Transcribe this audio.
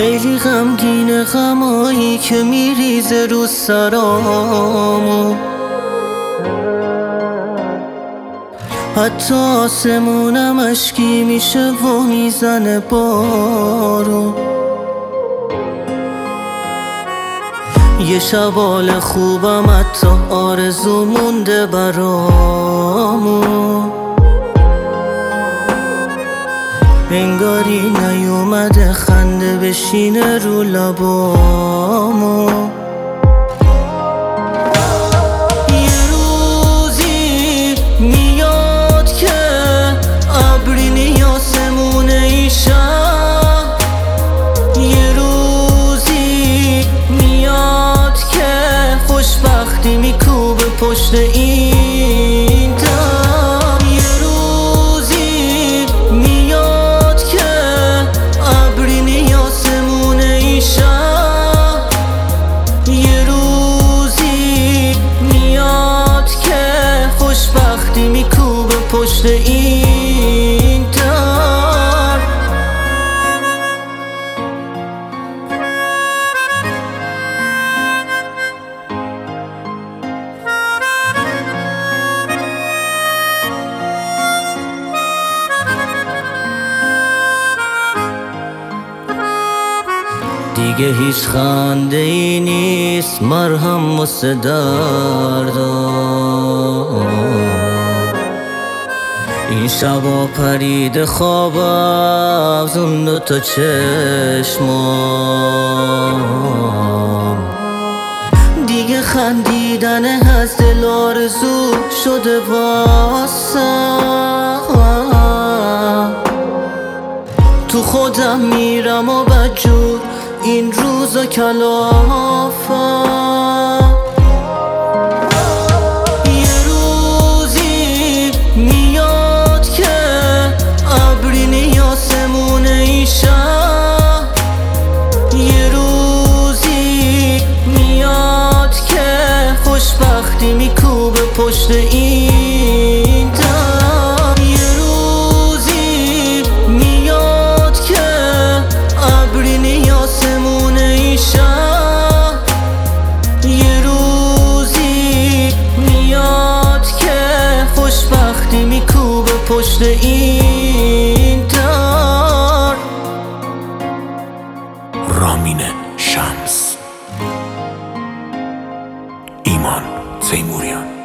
خیلی غمگین غمایی که میریزه رو سرامو، حتی آسمونم اشکی میشه و میزنه بارو. یه شبال خوبم حتی آرزو مونده برامو، انگاری نیومده خنده بشینه رو لبامو. یه روزی میاد که ابری نیاسمون این شب، یه روزی میاد که خوشبختی میکوبه پشت این در. یه روزی میاد که ابری نیاسمون این شب، یه روزی میاد که خوشبختی میکوبه پشت این در. دیگه هیچ خنده ای نیست مرهم واسه دردام، این شبا پرید خوابم زون دوتا چشمام. دیگه خندیدن از دل آرزو شده واسم، تو خودم میرم و بدجور این روزا کلافم. یه روزی میاد که ابری نیاسمون این شب، یه روزی میاد که خوشبختی میکوبه پشت این در. یه روزی میاد که ابری نیاسمون این شب، یه روزی میاد که خوشبختی میکوبه پشت این در. رامین شمس، ایمان تیموریان.